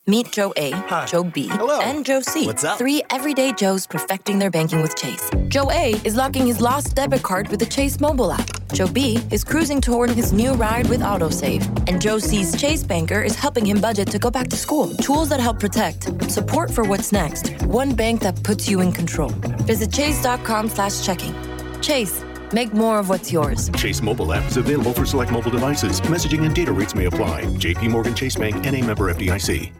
Meet Joe A, Hi. Joe B, Hello. and Joe C. What's up? 3 everyday Joes perfecting their banking with Chase. Joe A is locking his lost debit card with the Chase mobile app. Joe B is cruising toward his new ride with AutoSave. And Joe C's Chase banker is helping him budget to go back to school. Tools that help protect. Support for what's next. One bank that puts you in control. Visit chase.com/checking. Chase. Make more of what's yours. Chase mobile app is available for select mobile devices. Messaging and data rates may apply. JP Morgan Chase Bank, N.A. member FDIC.